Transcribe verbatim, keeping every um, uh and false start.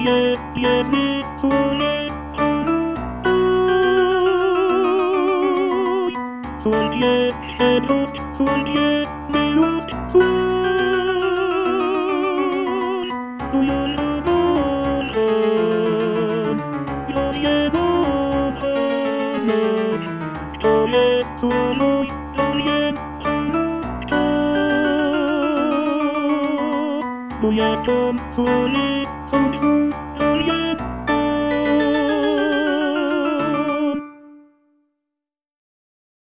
je Jezusunie. Soll dir Trost, soll dir Lust sein. Du Johann, ja Johann, to jest mój, to jest to. Tu jestem, co nie, co